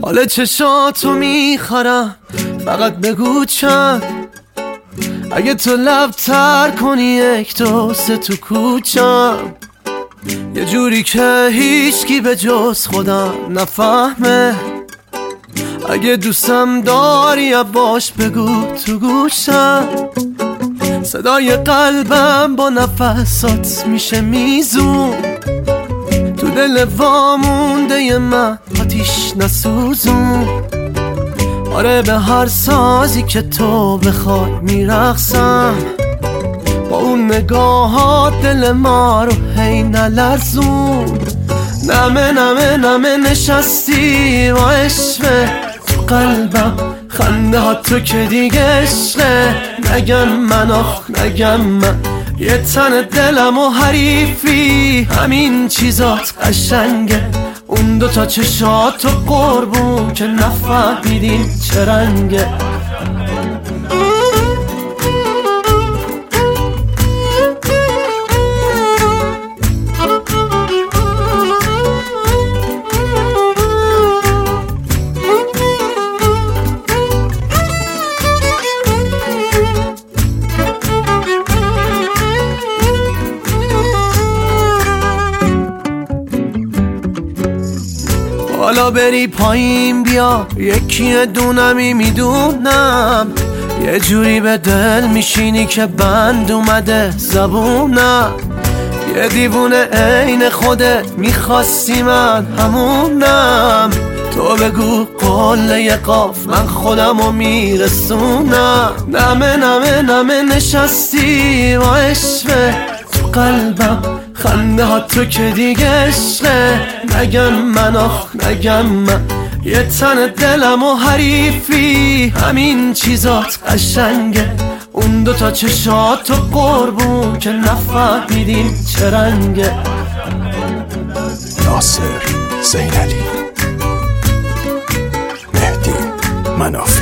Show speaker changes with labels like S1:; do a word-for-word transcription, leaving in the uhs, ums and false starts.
S1: حال چشاتو میخرم فقط بگو چند، اگه تو لب تر کنی یک دو سه تو کوچم، یه جوری که هیچکی به جز خودم نفهمه. اگه دوستم داری باش بگو تو گوشم، صدای قلبم با نفسات میشه میزون، تو دل وامونده من آتیش نسوزون. آره به هر سازی که تو بخوای میرقصم، با اون نگاهات دل ما رو هی نلرزون. نمه نمه نمه نشستی با عشقه تو قلبم، خنده ها تو که دیگه عشقه. نگم من آخ نگم من، یه تن دلم و حریفی، همین چیزات قشنگه. اون دوتا چشات و قربون که نفهمیدین چه رنگه. حالا بری پایین بیا، یکی دونمی میدونم، یه جوری به دل میشینی که بند اومده زبونم. یه دیوونه عین خودت میخواستی من همونم، تو بگو قله قاف من خودمو میرسونم. نمه نمه نمه نشستی با عشقه تو قلبم، خنده ها تو که دیگه عشقه. نگم من آخ نگم من، یه تن دلم و حریفی، همین چیزات قشنگه. اون دوتا چشات و قربون که نفهمیدین چه رنگه.
S2: ناصر زینعلی، مهدی منافی.